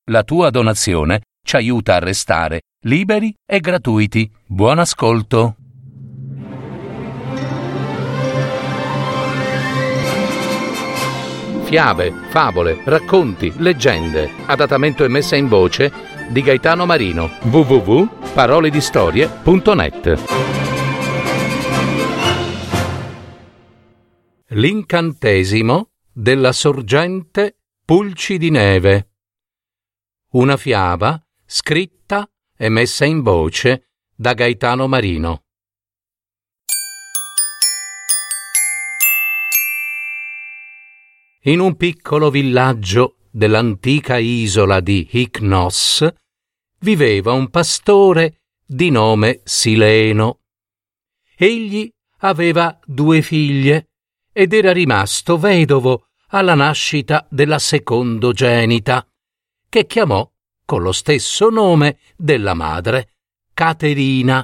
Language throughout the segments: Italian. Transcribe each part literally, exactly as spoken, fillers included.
La tua donazione ci aiuta a restare liberi e gratuiti. Buon ascolto! Fiabe, favole, racconti, leggende. Adattamento e messa in voce di Gaetano Marino. w w w punto parole di storie punto net. L'incantesimo della sorgente Pulci di Neve. Una fiaba scritta e messa in voce da Gaetano Marino. In un piccolo villaggio dell'antica isola di Ichnos viveva un pastore di nome Sileno. Egli aveva due figlie ed era rimasto vedovo alla nascita della secondogenita, che chiamò con lo stesso nome della madre, Caterina.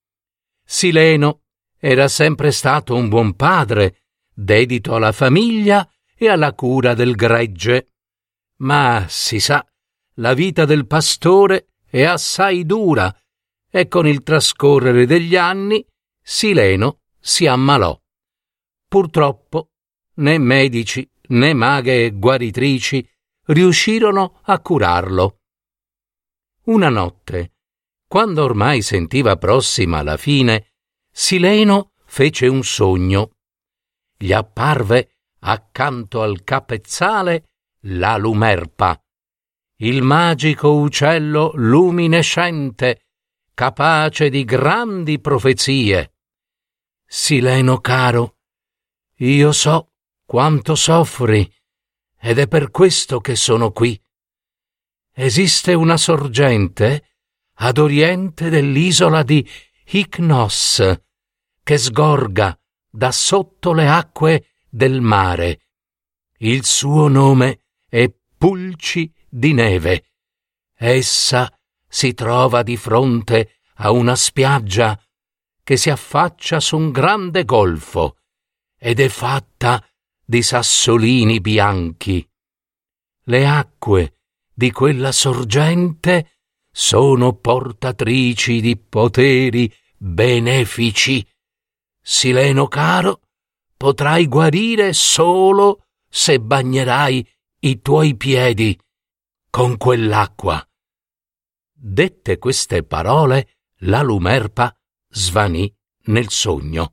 Sileno era sempre stato un buon padre, dedito alla famiglia e alla cura del gregge. Ma, si sa, la vita del pastore è assai dura e con il trascorrere degli anni Sileno si ammalò. Purtroppo né medici né maghe guaritrici riuscirono a curarlo. Una notte, quando ormai sentiva prossima la fine, Sileno fece un sogno. Gli apparve accanto al capezzale la lumerpa, il magico uccello luminescente, capace di grandi profezie. Sileno caro, io so quanto soffri ed è per questo che sono qui. Esiste una sorgente ad oriente dell'isola di Ichnos che sgorga da sotto le acque del mare. Il suo nome è Pulci di Neve. Essa si trova di fronte a una spiaggia che si affaccia su un grande golfo ed è fatta di sassolini bianchi. Le acque di quella sorgente sono portatrici di poteri benefici. Sileno caro, potrai guarire solo se bagnerai i tuoi piedi con quell'acqua. Dette queste parole, la lumerpa svanì nel sogno.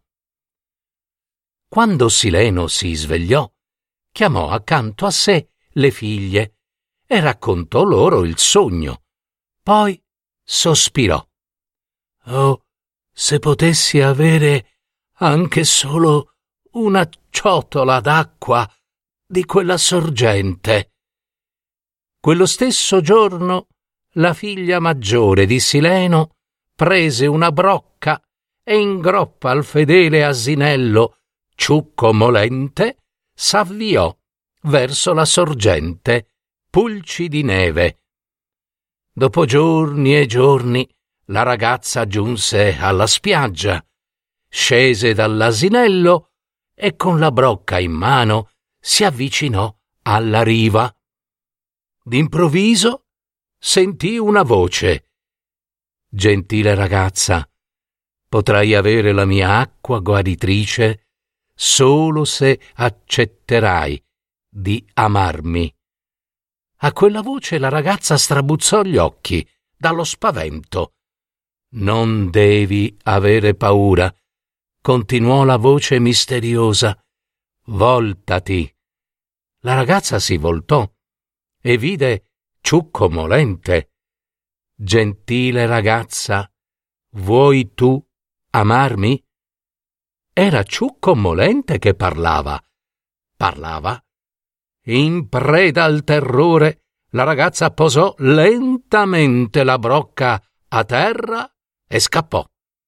Quando Sileno si svegliò, chiamò accanto a sé le figlie e raccontò loro il sogno. Poi sospirò. Oh, se potessi avere anche solo una ciotola d'acqua di quella sorgente. Quello stesso giorno la figlia maggiore di Sileno prese una brocca e in groppa al fedele asinello Ciucco Molente s'avviò verso la sorgente Pulci di Neve. Dopo giorni e giorni la ragazza giunse alla spiaggia, scese dall'asinello e con la brocca in mano si avvicinò alla riva. D'improvviso sentì una voce. Gentile ragazza, potrai avere la mia acqua guaritrice solo se accetterai di amarmi. A quella voce la ragazza strabuzzò gli occhi dallo spavento. Non devi avere paura, continuò la voce misteriosa. Voltati. La ragazza si voltò e vide Ciucco Molente. Gentile ragazza, vuoi tu amarmi? Era Ciucco Molente che parlava. Parlava. In preda al terrore, la ragazza posò lentamente la brocca a terra e scappò.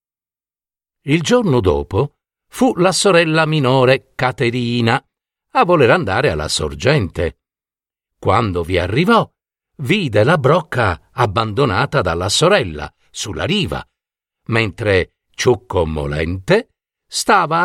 Il giorno dopo fu la sorella minore Caterina a voler andare alla sorgente. Quando vi arrivò, vide la brocca abbandonata dalla sorella sulla riva, mentre Ciucco Molente stava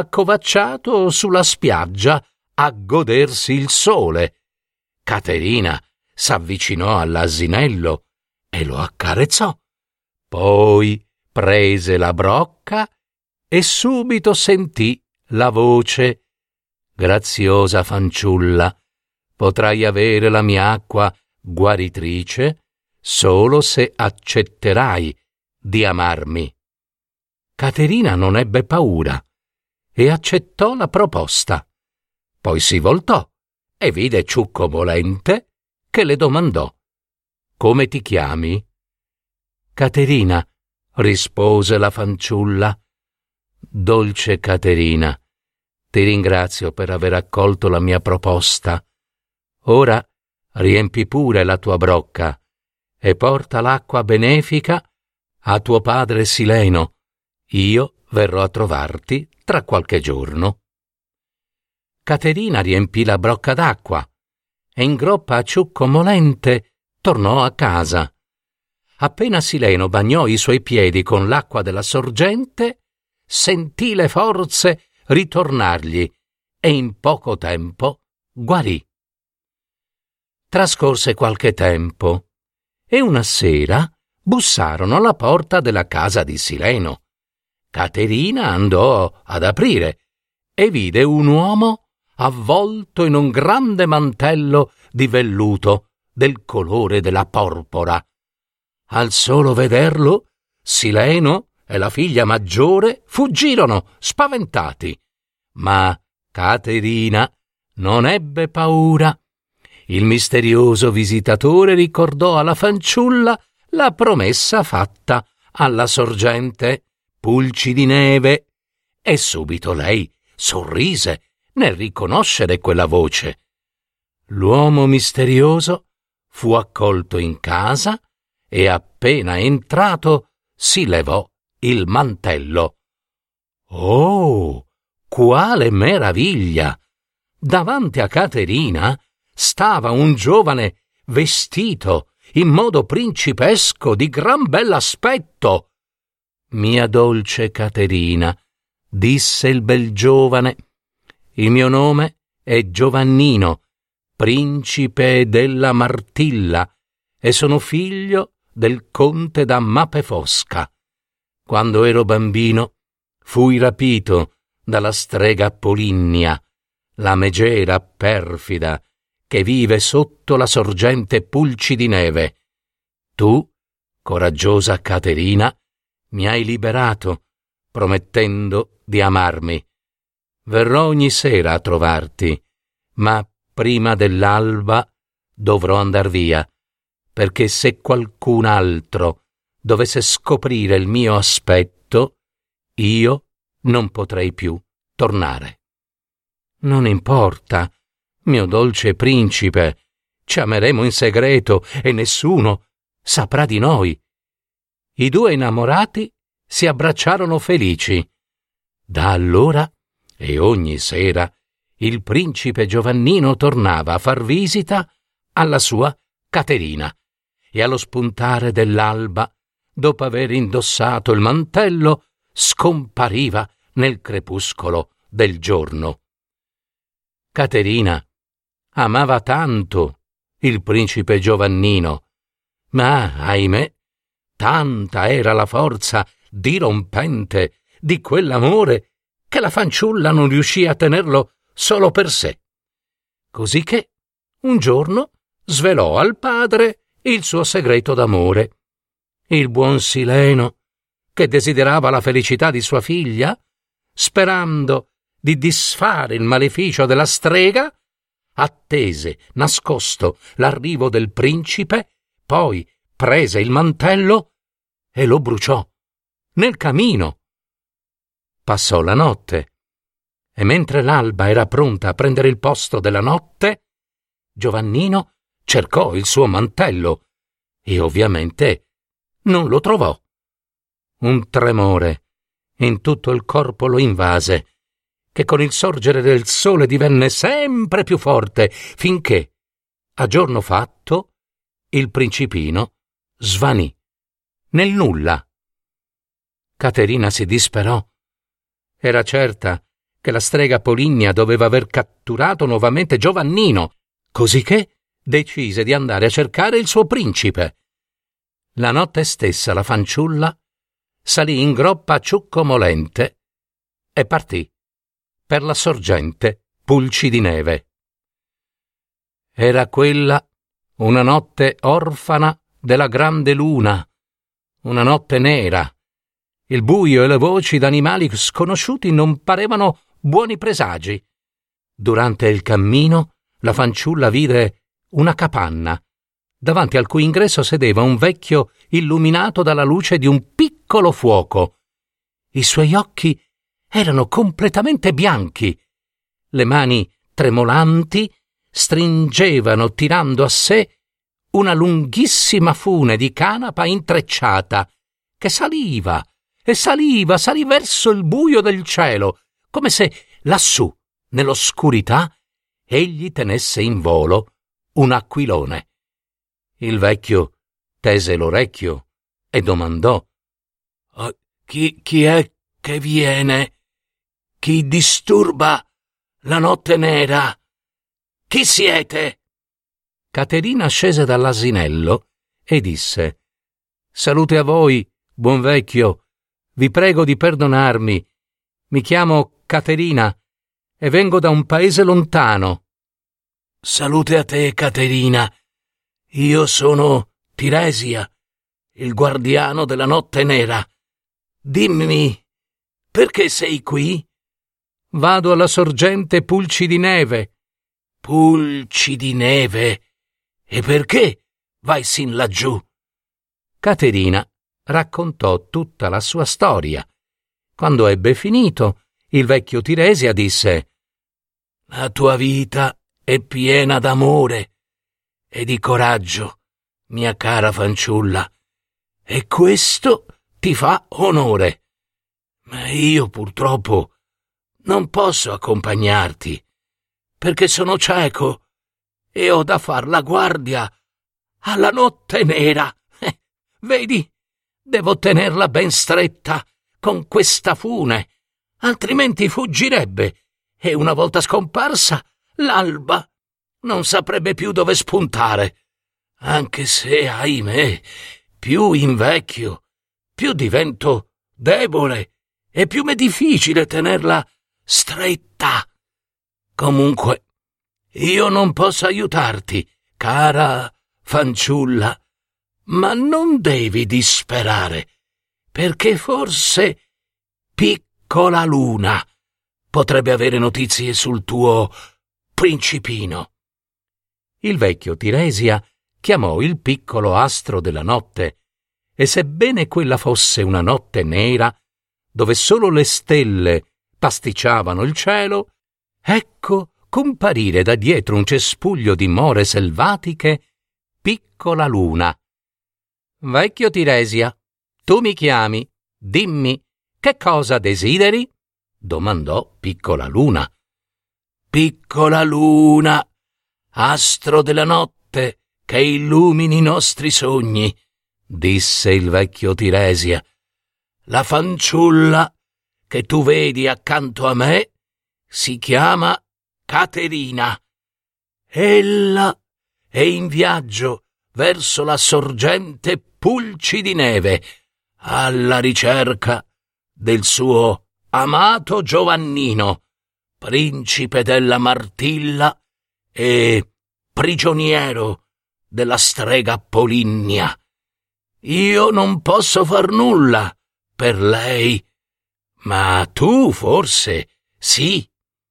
accovacciato sulla spiaggia a godersi il sole. Caterina s'avvicinò all'asinello e lo accarezzò. Poi prese la brocca e subito sentì la voce: «Graziosa fanciulla, potrai avere la mia acqua guaritrice solo se accetterai di amarmi». Caterina non ebbe paura e accettò la proposta. Poi si voltò e vide Ciucco Molente, che le domandò: «Come ti chiami?» «Caterina», rispose la fanciulla. «Dolce Caterina, ti ringrazio per aver accolto la mia proposta. Ora riempi pure la tua brocca e porta l'acqua benefica a tuo padre Sileno. Io verrò a trovarti tra qualche giorno». Caterina riempì la brocca d'acqua e in groppa a Ciucco Molente tornò a casa. Appena Sileno bagnò i suoi piedi con l'acqua della sorgente, sentì le forze ritornargli e in poco tempo guarì. Trascorse qualche tempo e una sera bussarono alla porta della casa di Sileno. Caterina andò ad aprire e vide un uomo avvolto in un grande mantello di velluto del colore della porpora. Al solo vederlo, Sileno e la figlia maggiore fuggirono spaventati, ma Caterina non ebbe paura. Il misterioso visitatore ricordò alla fanciulla la promessa fatta alla sorgente: pulci di neve, e subito lei sorrise nel riconoscere quella voce. L'uomo misterioso fu accolto in casa e appena entrato si levò il mantello. Oh, quale meraviglia! Davanti a Caterina stava un giovane vestito in modo principesco di gran bell'aspetto. «Mia dolce Caterina», disse il bel giovane, «il mio nome è Giovannino, principe della Martilla, e sono figlio del conte da Mapefosca. Quando ero bambino fui rapito dalla strega Polinnia, la megera perfida che vive sotto la sorgente Pulci di Neve. Tu, coraggiosa Caterina, mi hai liberato, promettendo di amarmi. Verrò ogni sera a trovarti, ma prima dell'alba dovrò andar via, perché se qualcun altro dovesse scoprire il mio aspetto, io non potrei più tornare». «Non importa, mio dolce principe, ci ameremo in segreto e nessuno saprà di noi». I due innamorati si abbracciarono felici. Da allora e ogni sera il principe Giovannino tornava a far visita alla sua Caterina e allo spuntare dell'alba, dopo aver indossato il mantello, scompariva nel crepuscolo del giorno. Caterina amava tanto il principe Giovannino, ma, ahimè, tanta era la forza dirompente di quell'amore che la fanciulla non riuscì a tenerlo solo per sé. Cosicché un giorno svelò al padre il suo segreto d'amore. Il buon Sileno, che desiderava la felicità di sua figlia, sperando di disfare il maleficio della strega, attese nascosto l'arrivo del principe, poi prese il mantello e lo bruciò nel camino. Passò la notte e mentre l'alba era pronta a prendere il posto della notte, Giovannino cercò il suo mantello e ovviamente non lo trovò. Un tremore in tutto il corpo lo invase, che con il sorgere del sole divenne sempre più forte, finché, a giorno fatto, il principino svanì nel nulla. Caterina si disperò. Era certa che la strega Polinnia doveva aver catturato nuovamente Giovannino, cosicché decise di andare a cercare il suo principe. La notte stessa la fanciulla salì in groppa ciuccomolente e partì per la sorgente Pulci di Neve. Era quella una notte orfana della grande luna, una notte nera. Il buio e le voci d'animali sconosciuti non parevano buoni presagi. Durante il cammino la fanciulla vide una capanna, davanti al cui ingresso sedeva un vecchio illuminato dalla luce di un piccolo fuoco. I suoi occhi erano completamente bianchi. Le mani tremolanti stringevano, tirando a sé, una lunghissima fune di canapa intrecciata che saliva e saliva, salì verso il buio del cielo, come se lassù, nell'oscurità, egli tenesse in volo un aquilone. Il vecchio tese l'orecchio e domandò: oh, chi, chi è che viene? Chi disturba la notte nera? Chi siete? Caterina scese dall'asinello e disse: salute a voi, buon vecchio, vi prego di perdonarmi. Mi chiamo Caterina e vengo da un paese lontano. Salute a te, Caterina. Io sono Tiresia, il guardiano della notte nera. Dimmi, perché sei qui? Vado alla sorgente Pulci di Neve. Pulci di Neve? E perché vai sin laggiù? Caterina raccontò tutta la sua storia. Quando ebbe finito, il vecchio Tiresia disse: la tua vita è piena d'amore e di coraggio, mia cara fanciulla, e questo ti fa onore. Ma io purtroppo non posso accompagnarti, perché sono cieco e ho da far la guardia alla notte nera. Eh, vedi, devo tenerla ben stretta con questa fune, altrimenti fuggirebbe e una volta scomparsa l'alba non saprebbe più dove spuntare. Anche se, ahimè, più invecchio, più divento debole e più m'è difficile tenerla stretta. Comunque, io non posso aiutarti, cara fanciulla, ma non devi disperare, perché forse Piccola Luna potrebbe avere notizie sul tuo principino. Il vecchio Tiresia chiamò il piccolo astro della notte, e sebbene quella fosse una notte nera, dove solo le stelle pasticciavano il cielo, ecco comparire da dietro un cespuglio di more selvatiche Piccola Luna. Vecchio Tiresia, tu mi chiami, dimmi, che cosa desideri? Domandò Piccola Luna. Piccola Luna, astro della notte che illumini i nostri sogni, disse il vecchio Tiresia. La fanciulla che tu vedi accanto a me si chiama Caterina. Ella è in viaggio verso la sorgente Pulci di Neve, alla ricerca del suo amato Giovannino, principe della Martilla e prigioniero della strega Polinnia. Io non posso far nulla per lei, ma tu forse sì.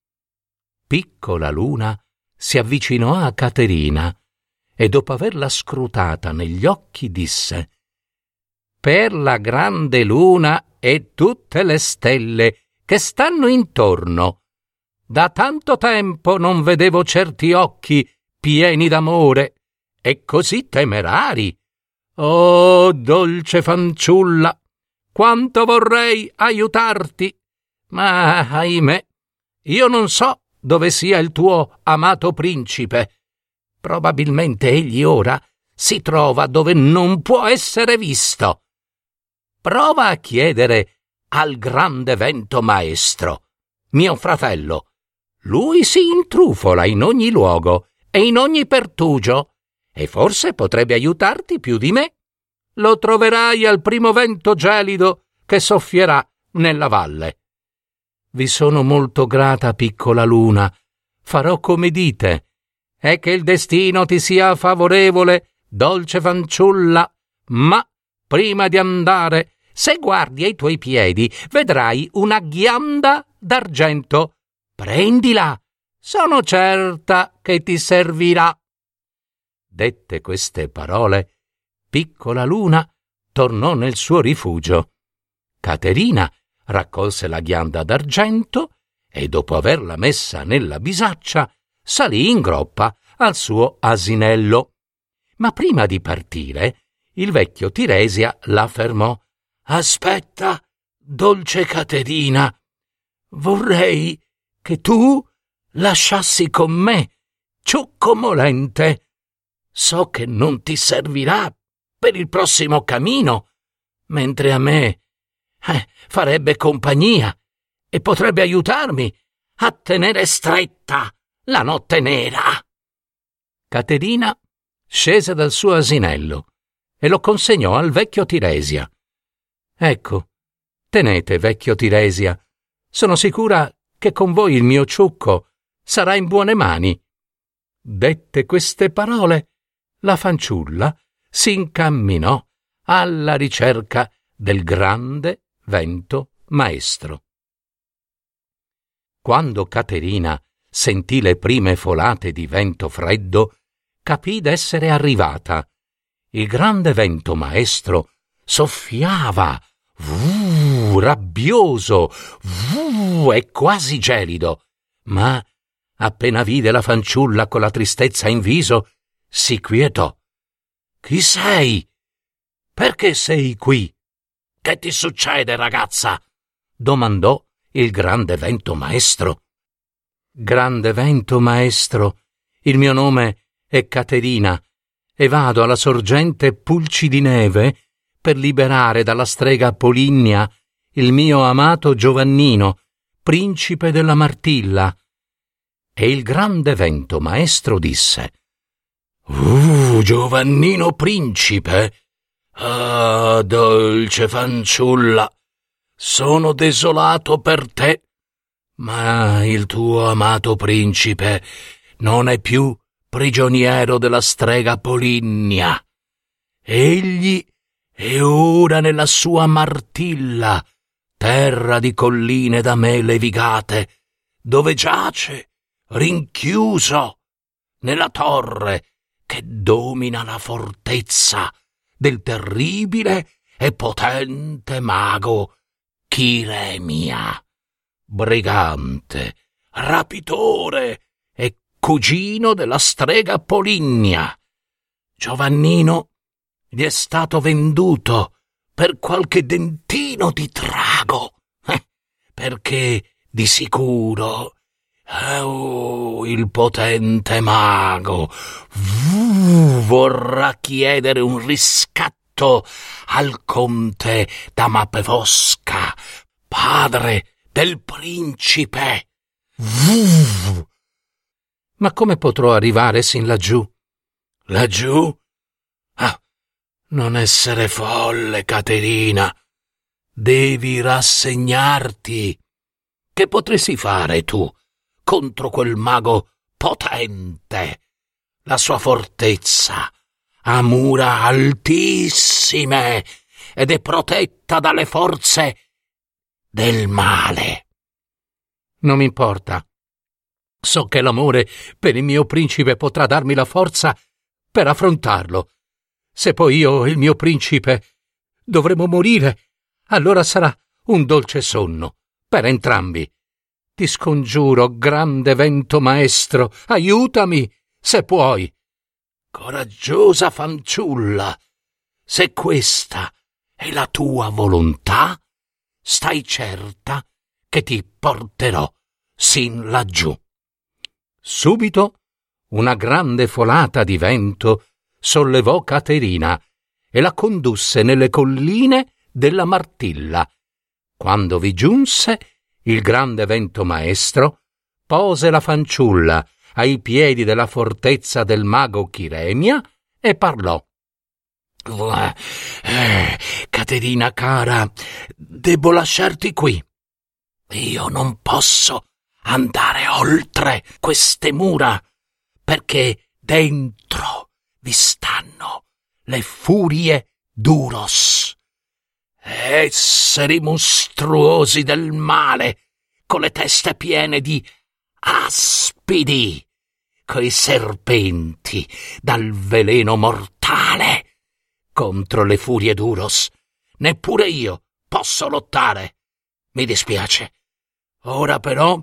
Piccola Luna si avvicinò a Caterina e dopo averla scrutata negli occhi disse: per la grande luna e tutte le stelle che stanno intorno, da tanto tempo non vedevo certi occhi pieni d'amore e così temerari. Oh, dolce fanciulla, quanto vorrei aiutarti, ma ahimè, io non so dove sia il tuo amato principe. Probabilmente egli ora si trova dove non può essere visto. Prova a chiedere al grande vento maestro, mio fratello. Lui si intrufola in ogni luogo e in ogni pertugio, e forse potrebbe aiutarti più di me. Lo troverai al primo vento gelido che soffierà nella valle. Vi sono molto grata, piccola luna. Farò come dite. E che il destino ti sia favorevole, dolce fanciulla. Ma prima di andare, se guardi ai tuoi piedi, vedrai una ghianda d'argento. Prendila, sono certa che ti servirà. Dette queste parole, piccola luna tornò nel suo rifugio. Caterina raccolse la ghianda d'argento e, dopo averla messa nella bisaccia, salì in groppa al suo asinello. Ma prima di partire, il vecchio Tiresia la fermò. «Aspetta, dolce Caterina, vorrei che tu lasciassi con me Ciucco Molente. So che non ti servirà per il prossimo cammino, mentre a me eh, farebbe compagnia e potrebbe aiutarmi a tenere stretta la notte nera». Caterina scese dal suo asinello e lo consegnò al vecchio Tiresia. «Ecco, tenete, vecchio Tiresia, sono sicura che con voi il mio Ciucco sarà in buone mani». Dette queste parole, la fanciulla si incamminò alla ricerca del grande vento maestro. Quando Caterina sentì le prime folate di vento freddo, capì d'essere arrivata. Il grande vento maestro soffiava, vuh, rabbioso, vuh, e quasi gelido, ma appena vide la fanciulla con la tristezza in viso, si quietò. «Chi sei? Perché sei qui? Che ti succede, ragazza?» domandò il grande vento maestro. «Grande vento maestro, il mio nome è Caterina e vado alla sorgente Pulci di Neve per liberare dalla strega Polignia il mio amato Giovannino, principe della Martilla». E il grande vento maestro disse: «Uh, Giovannino principe? Ah, dolce fanciulla, sono desolato per te, ma il tuo amato principe non è più prigioniero della strega Polignia. Egli è ora nella sua Martilla, terra di colline da me levigate, dove giace rinchiuso nella torre che domina la fortezza del terribile e potente mago Chiremia, brigante, rapitore e cugino della strega Polignia. Giovannino gli è stato venduto per qualche dentino di trago, eh, perché di sicuro Oh, il potente mago uh, vorrà chiedere un riscatto al conte da Mappevosca, padre del principe. Uh. Ma come potrò arrivare sin laggiù? Laggiù? Ah, non essere folle, Caterina. Devi rassegnarti. Che potresti fare tu contro quel mago potente? La sua fortezza ha mura altissime ed è protetta dalle forze del male. Non mi importa. So che l'amore per il mio principe potrà darmi la forza per affrontarlo. Se poi io e il mio principe dovremo morire, allora sarà un dolce sonno per entrambi. Ti scongiuro, grande vento maestro, aiutami, se puoi. Coraggiosa fanciulla, se questa è la tua volontà, stai certa che ti porterò sin laggiù. Subito una grande folata di vento sollevò Caterina e la condusse nelle colline della Martilla. Quando vi giunse, il grande vento maestro pose la fanciulla ai piedi della fortezza del mago Chiremia e parlò. Eh, Caterina cara, devo lasciarti qui. Io non posso andare oltre queste mura, perché dentro vi stanno le furie d'Uros, esseri mostruosi del male, con le teste piene di aspidi, coi serpenti dal veleno mortale. Contro le furie d'Uros neppure io posso lottare. Mi dispiace. Ora però...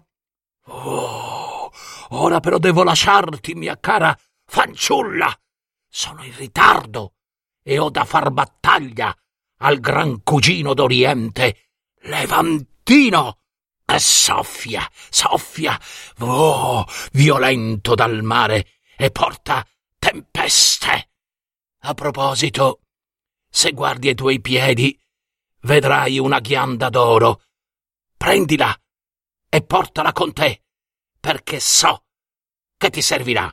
Oh, ora però devo lasciarti, mia cara fanciulla. Sono in ritardo e ho da far battaglia al gran cugino d'Oriente, Levantino, e soffia, soffia, oh, violento dal mare e porta tempeste. A proposito, se guardi ai tuoi piedi, vedrai una ghianda d'oro. Prendila e portala con te, perché so che ti servirà.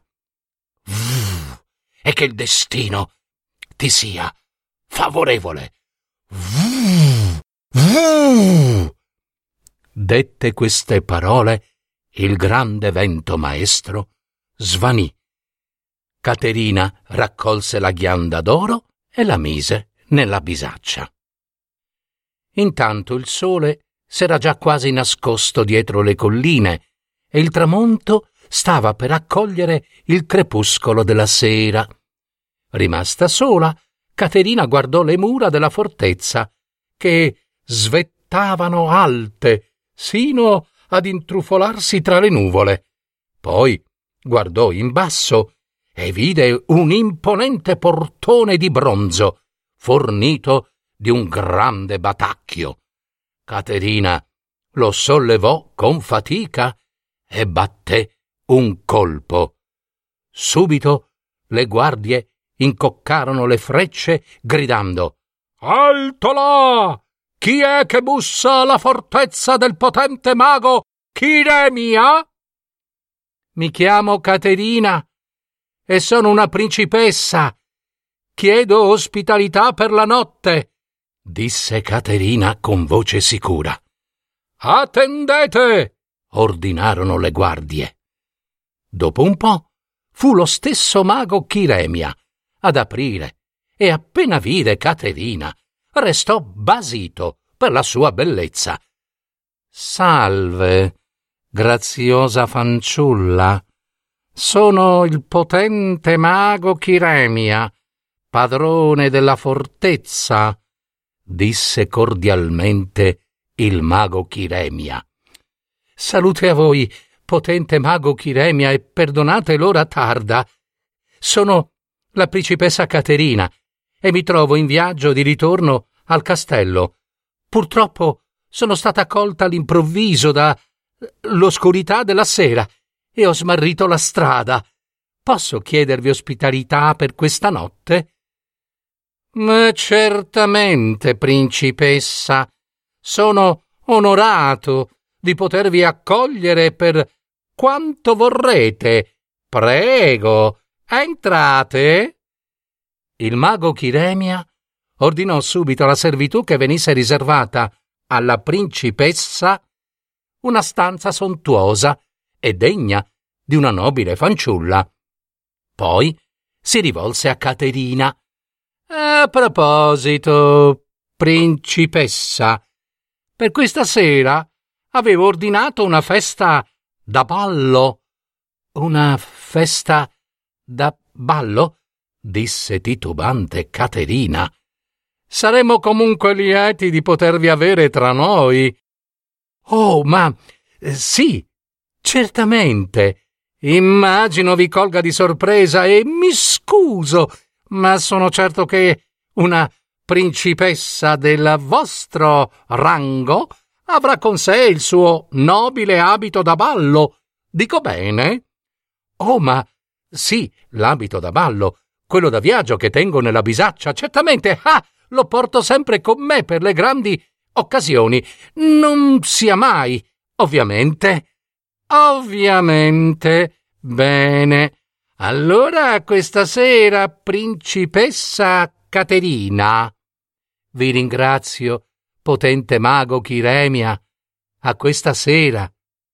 Vv, e che il destino ti sia favorevole. Vv, vv. Dette queste parole, il grande vento maestro svanì. Caterina raccolse la ghianda d'oro e la mise nella bisaccia. Intanto il sole s'era già quasi nascosto dietro le colline e il tramonto stava per accogliere il crepuscolo della sera. Rimasta sola, Caterina guardò le mura della fortezza che svettavano alte sino ad intrufolarsi tra le nuvole. Poi guardò in basso e vide un imponente portone di bronzo fornito di un grande batacchio. Caterina lo sollevò con fatica e batté un colpo. Subito le guardie incoccarono le frecce gridando: «Alto là! Chi è che bussa alla fortezza del potente mago Chiremia?» «Mi chiamo Caterina e sono una principessa. Chiedo ospitalità per la notte», disse Caterina con voce sicura. «Attendete!» ordinarono le guardie. Dopo un po' fu lo stesso mago Chiremia ad aprire e appena vide Caterina restò basito per la sua bellezza. «Salve, graziosa fanciulla. Sono il potente mago Chiremia, padrone della fortezza», disse cordialmente il mago Chiremia. «Salute a voi, potente mago Chiremia, e perdonate l'ora tarda. Sono la principessa Caterina e mi trovo in viaggio di ritorno al castello. Purtroppo sono stata colta all'improvviso da l'oscurità della sera e ho smarrito la strada. Posso chiedervi ospitalità per questa notte?» «Ma certamente, principessa. Sono onorato di potervi accogliere per quanto vorrete. Prego, entrate». Il mago Chiremia ordinò subito alla servitù che venisse riservata alla principessa una stanza sontuosa e degna di una nobile fanciulla. Poi si rivolse a Caterina. «A proposito, principessa, per questa sera avevo ordinato una festa da ballo». «Una festa da ballo?» disse titubante Caterina. «Saremmo comunque lieti di potervi avere tra noi». «Oh, ma eh, sì, certamente. Immagino vi colga di sorpresa e mi scuso, ma sono certo che una principessa del vostro rango avrà con sé il suo nobile abito da ballo. Dico bene?» «Oh, ma sì, l'abito da ballo, quello da viaggio che tengo nella bisaccia, certamente. Ah, lo porto sempre con me per le grandi occasioni. Non sia mai, ovviamente». «Ovviamente, Bene, allora questa sera, principessa Caterina. Vi ringrazio, potente mago Chiremia. A questa sera.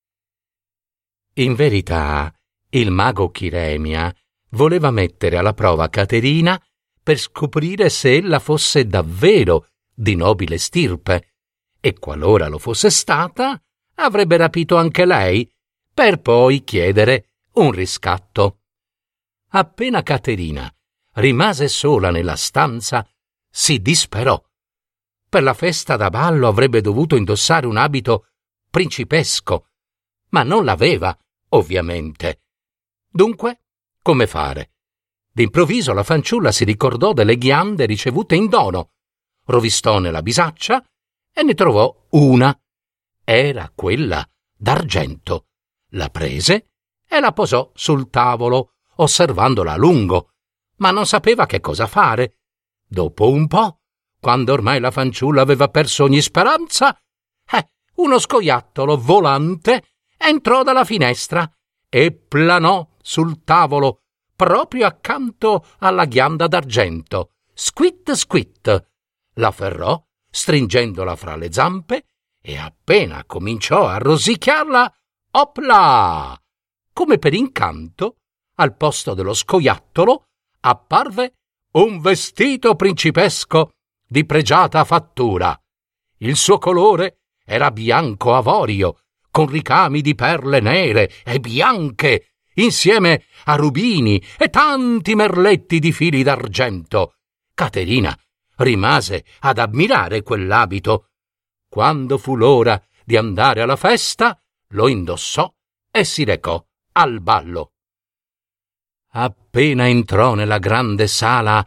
In verità, il mago Chiremia voleva mettere alla prova Caterina per scoprire se ella fosse davvero di nobile stirpe, e qualora lo fosse stata, avrebbe rapito anche lei, per poi chiedere un riscatto. Appena Caterina rimase sola nella stanza, si disperò. Per la festa da ballo avrebbe dovuto indossare un abito principesco, ma non l'aveva, ovviamente. Dunque, come fare? D'improvviso la fanciulla si ricordò delle ghiande ricevute in dono, rovistò nella bisaccia e ne trovò una. Era quella d'argento. La prese e la posò sul tavolo, osservandola a lungo, ma non sapeva che cosa fare. Dopo un po', quando ormai la fanciulla aveva perso ogni speranza, eh, uno scoiattolo volante entrò dalla finestra e planò sul tavolo, proprio accanto alla ghianda d'argento. Squit squit! L'afferrò, stringendola fra le zampe, e appena cominciò a rosicchiarla, opla! Come per incanto, al posto dello scoiattolo apparve un vestito principesco di pregiata fattura. Il suo colore era bianco avorio, con ricami di perle nere e bianche, insieme a rubini e tanti merletti di fili d'argento. Caterina rimase ad ammirare quell'abito. Quando fu l'ora di andare alla festa, lo indossò e si recò al ballo. Appena entrò nella grande sala,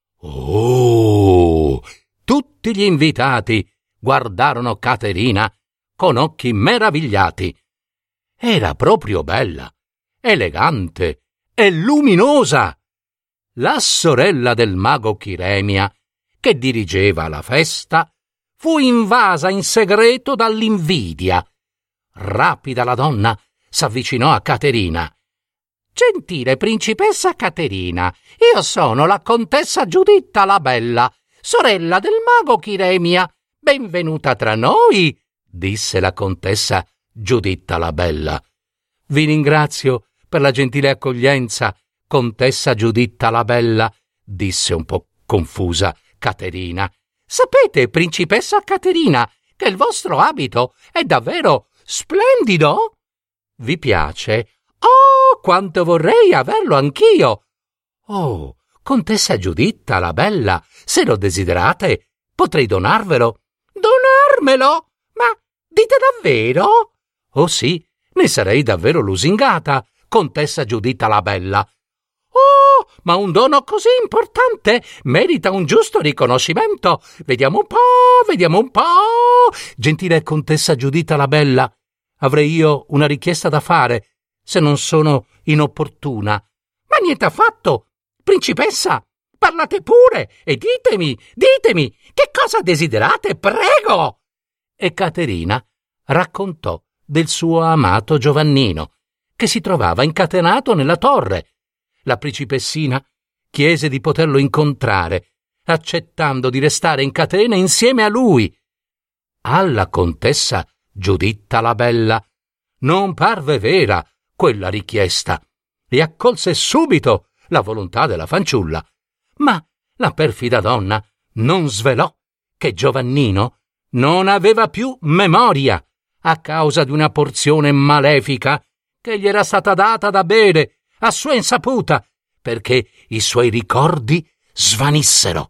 oh! Tutti gli invitati guardarono Caterina con occhi meravigliati. Era proprio bella, elegante e luminosa. La sorella del mago Chiremia, che dirigeva la festa, fu invasa in segreto dall'invidia. Rapida la donna s'avvicinò a Caterina. «Gentile principessa Caterina, io sono la contessa Giuditta la Bella, sorella del mago Chiremia. Benvenuta tra noi», disse la contessa Giuditta la Bella. «Vi ringrazio per la gentile accoglienza, contessa Giuditta la Bella», disse un po' confusa Caterina. «Sapete, principessa Caterina, che il vostro abito è davvero splendido? Vi piace? Oh, quanto vorrei averlo anch'io! Oh, contessa Giuditta la Bella, se lo desiderate, potrei donarvelo». «Donarmelo? Ma dite davvero?» «Oh sì, ne sarei davvero lusingata, contessa Giuditta la Bella». «Oh, ma un dono così importante merita un giusto riconoscimento. Vediamo un po', vediamo un po'. Gentile contessa Giuditta la Bella, avrei io una richiesta da fare, se non sono inopportuna». «Ma niente affatto. Principessa, parlate pure e ditemi, ditemi, che cosa desiderate, prego!» E Caterina raccontò del suo amato Giovannino, che si trovava incatenato nella torre. La principessina chiese di poterlo incontrare, accettando di restare in catene insieme a lui. Alla contessa Giuditta la Bella non parve vera quella richiesta e accolse subito la volontà della fanciulla. Ma la perfida donna non svelò che Giovannino non aveva più memoria a causa di una porzione malefica che gli era stata data da bere a sua insaputa, perché i suoi ricordi svanissero.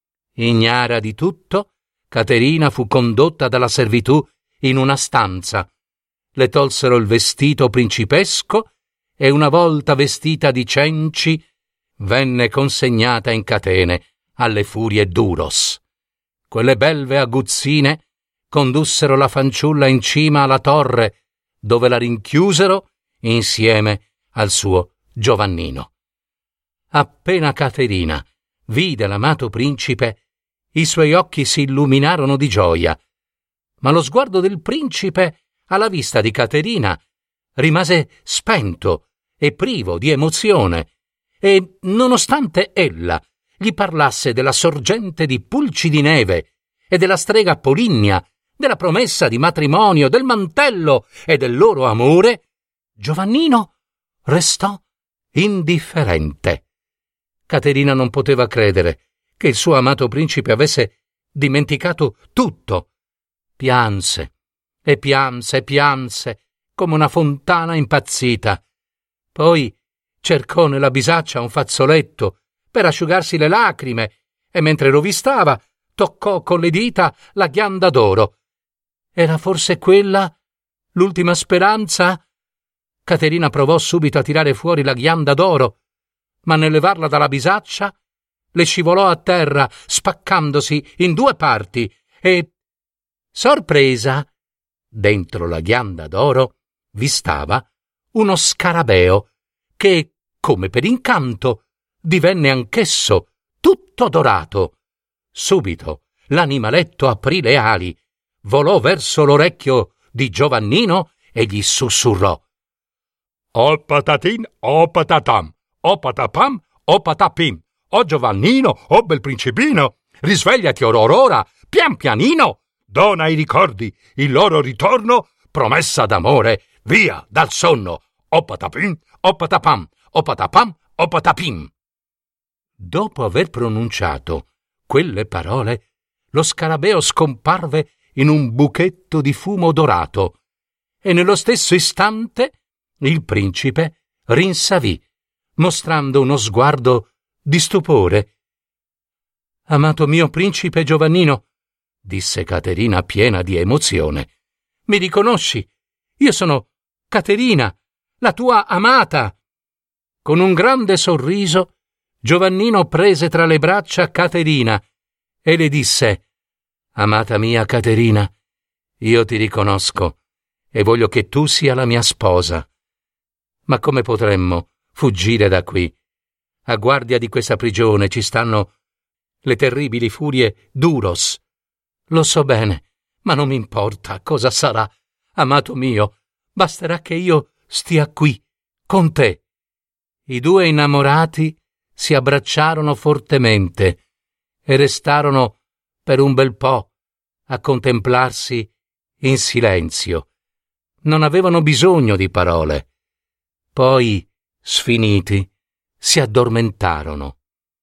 Ignara di tutto, Caterina fu condotta dalla servitù in una stanza. Le tolsero il vestito principesco e, una volta vestita di cenci, venne consegnata in catene alle furie d'Uros. Quelle belve aguzzine condussero la fanciulla in cima alla torre, dove la rinchiusero insieme al suo Giovannino. Appena Caterina vide l'amato principe, i suoi occhi si illuminarono di gioia, ma lo sguardo del principe, alla vista di Caterina, rimase spento e privo di emozione, e nonostante ella gli parlasse della sorgente di pulci di neve e della strega Polinia, della promessa di matrimonio, del mantello e del loro amore, Giovannino restò indifferente. Caterina non poteva credere che il suo amato principe avesse dimenticato tutto. Pianse e pianse e pianse come una fontana impazzita. Poi cercò nella bisaccia un fazzoletto per asciugarsi le lacrime e mentre rovistava toccò con le dita la ghianda d'oro. Era forse quella l'ultima speranza? Caterina provò subito a tirare fuori la ghianda d'oro, ma nel levarla dalla bisaccia le scivolò a terra, spaccandosi in due parti e, sorpresa, dentro la ghianda d'oro vi stava uno scarabeo che, come per incanto, divenne anch'esso tutto dorato. Subito l'animaletto aprì le ali, volò verso l'orecchio di Giovannino e gli sussurrò: «O patatin, o patatam, o patapam, o patapim, o Giovannino, o bel principino, risvegliati or ora, pian pianino, dona ai ricordi il loro ritorno, promessa d'amore, via dal sonno, o patapim, o patapam, o patapam, o patapim». Dopo aver pronunciato quelle parole, lo scarabeo scomparve in un buchetto di fumo dorato e nello stesso istante il principe rinsavì, mostrando uno sguardo di stupore. «Amato mio principe Giovannino», disse Caterina piena di emozione, «mi riconosci? Io sono Caterina, la tua amata». Con un grande sorriso Giovannino prese tra le braccia Caterina e le disse: «Amata mia Caterina, io ti riconosco e voglio che tu sia la mia sposa. Ma come potremmo fuggire da qui? A guardia di questa prigione ci stanno le terribili furie d'Uros. Lo so bene, ma non mi importa cosa sarà, amato mio, basterà che io stia qui, con te». I due innamorati si abbracciarono fortemente e restarono per un bel po' a contemplarsi in silenzio. Non avevano bisogno di parole. Poi, sfiniti, si addormentarono.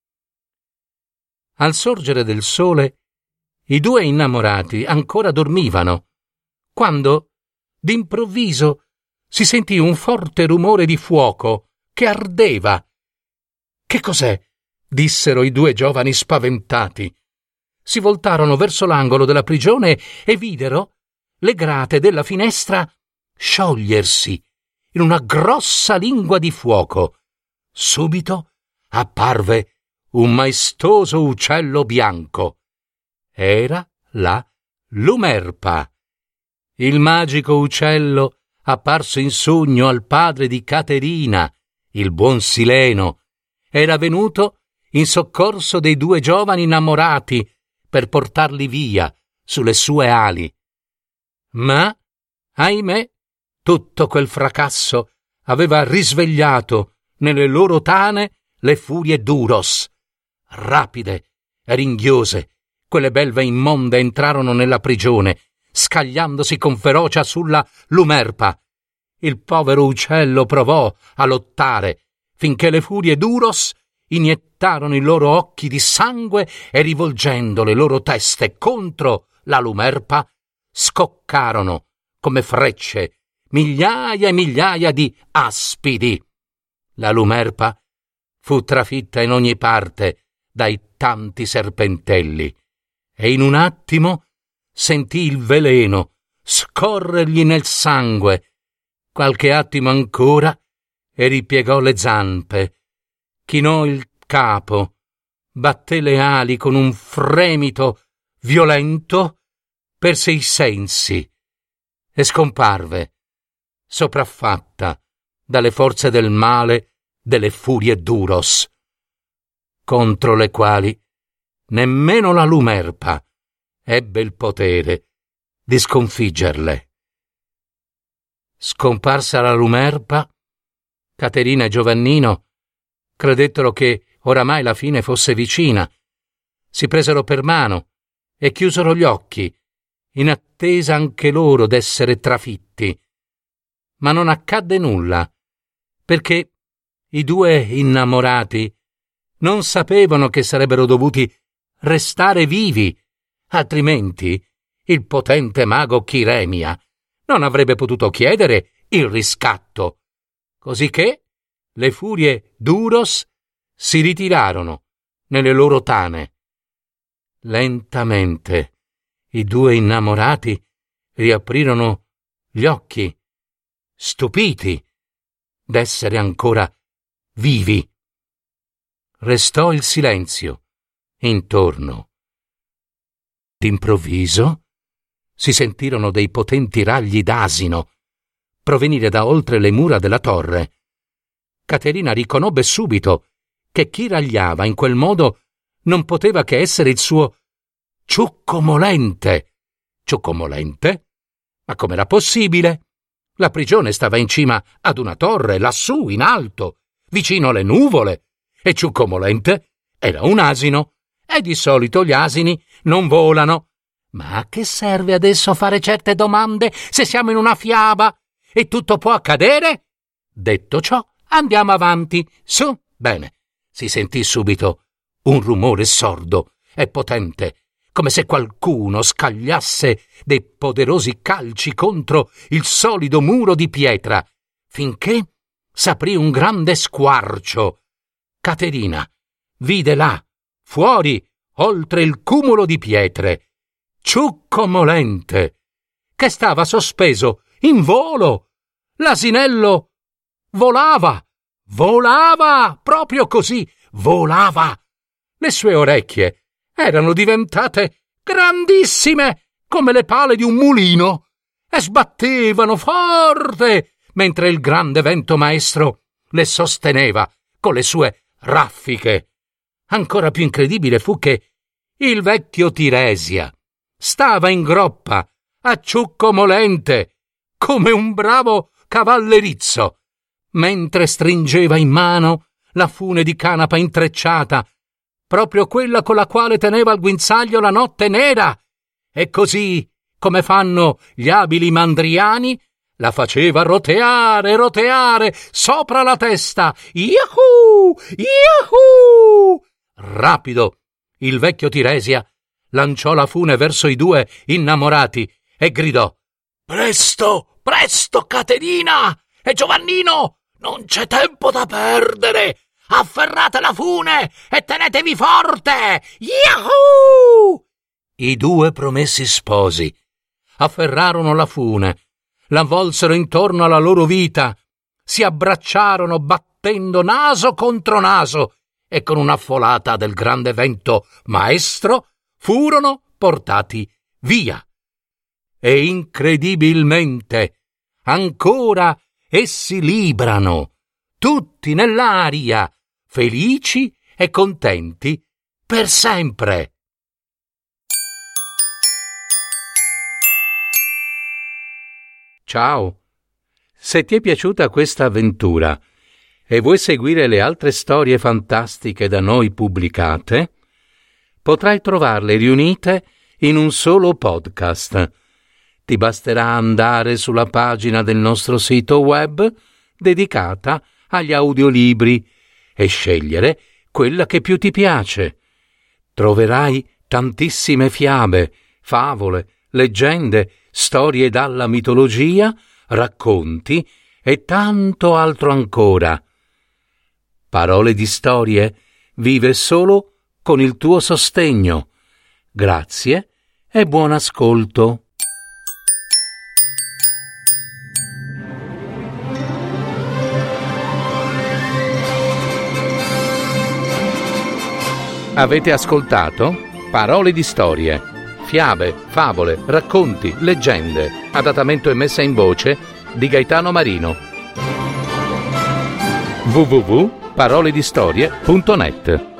Al sorgere del sole, i due innamorati ancora dormivano, quando, d'improvviso, si sentì un forte rumore di fuoco che ardeva. «Che cos'è?» dissero i due giovani spaventati. Si voltarono verso l'angolo della prigione e videro le grate della finestra sciogliersi in una grossa lingua di fuoco. Subito apparve un maestoso uccello bianco. Era la Lumerpa. Il magico uccello, apparso in sogno al padre di Caterina, il buon Sileno, era venuto in soccorso dei due giovani innamorati per portarli via sulle sue ali. Ma, ahimè, tutto quel fracasso aveva risvegliato nelle loro tane le furie d'Uros. Rapide e ringhiose, quelle belve immonde entrarono nella prigione, scagliandosi con ferocia sulla Lumerpa. Il povero uccello provò a lottare finché le furie d'Uros iniettarono i loro occhi di sangue e, rivolgendo le loro teste contro la Lumerpa, scoccarono come frecce migliaia e migliaia di aspidi. La Lumerpa fu trafitta in ogni parte dai tanti serpentelli e in un attimo sentì il veleno scorrergli nel sangue. Qualche attimo ancora e ripiegò le zampe, chinò il capo, batté le ali con un fremito violento, perse i sensi e scomparve, sopraffatta dalle forze del male delle furie d'Uros, contro le quali nemmeno la Lumerpa ebbe il potere di sconfiggerle. Scomparsa la Lumerpa, Caterina e Giovannino credettero che oramai la fine fosse vicina. Si presero per mano e chiusero gli occhi, in attesa anche loro d'essere trafitti. Ma non accadde nulla, perché i due innamorati non sapevano che sarebbero dovuti restare vivi, altrimenti il potente mago Chiremia non avrebbe potuto chiedere il riscatto, cosicché le furie d'Uros si ritirarono nelle loro tane. Lentamente i due innamorati riaprirono gli occhi, stupiti d'essere ancora vivi. Restò il silenzio intorno. D'improvviso si sentirono dei potenti ragli d'asino provenire da oltre le mura della torre. Caterina riconobbe subito che chi ragliava in quel modo non poteva che essere il suo Ciucco Molente. Ciucco Molente? Ma com'era possibile? La prigione stava in cima ad una torre, lassù, in alto, vicino alle nuvole, e Ciucco Molente era un asino, e di solito gli asini non volano. Ma a che serve adesso fare certe domande se siamo in una fiaba e tutto può accadere? Detto ciò, andiamo avanti. Su, bene. Si sentì subito un rumore sordo e potente, come se qualcuno scagliasse dei poderosi calci contro il solido muro di pietra, finché s'aprì un grande squarcio. Caterina vide là, fuori, oltre il cumulo di pietre, Ciucco Molente, che stava sospeso in volo. L'asinello volava, volava, proprio così, volava. Le sue orecchie erano diventate grandissime come le pale di un mulino e sbattevano forte mentre il grande vento maestro le sosteneva con le sue raffiche. Ancora più incredibile fu che il vecchio Tiresia stava in groppa a Ciucco Molente come un bravo cavallerizzo, mentre stringeva in mano la fune di canapa intrecciata, proprio quella con la quale teneva al guinzaglio la notte nera, e così, come fanno gli abili mandriani, la faceva roteare, roteare sopra la testa. Yahoo! Yahoo! Rapido, il vecchio Tiresia lanciò la fune verso i due innamorati e gridò: «Presto, presto, Caterina e Giovannino! Non c'è tempo da perdere! Afferrate la fune e tenetevi forte! Yahoo!» I due promessi sposi afferrarono la fune, l'avvolsero intorno alla loro vita, si abbracciarono battendo naso contro naso e con una folata del grande vento maestro furono portati via. E incredibilmente ancora essi librano, tutti nell'aria, felici e contenti per sempre. Ciao! Se ti è piaciuta questa avventura e vuoi seguire le altre storie fantastiche da noi pubblicate, potrai trovarle riunite in un solo podcast. Ti basterà andare sulla pagina del nostro sito web dedicata agli audiolibri e scegliere quella che più ti piace. Troverai tantissime fiabe, favole, leggende, storie dalla mitologia, racconti e tanto altro ancora. Parole di Storie vive solo con il tuo sostegno. Grazie e buon ascolto. Avete ascoltato Parole di Storie, fiabe, favole, racconti, leggende, adattamento e messa in voce di Gaetano Marino. w w w punto parole di storie punto net